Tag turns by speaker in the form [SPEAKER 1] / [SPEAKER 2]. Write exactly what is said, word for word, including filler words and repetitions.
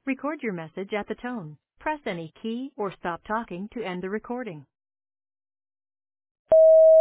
[SPEAKER 1] Record your message at the tone. Press any key or stop talking to end the recording.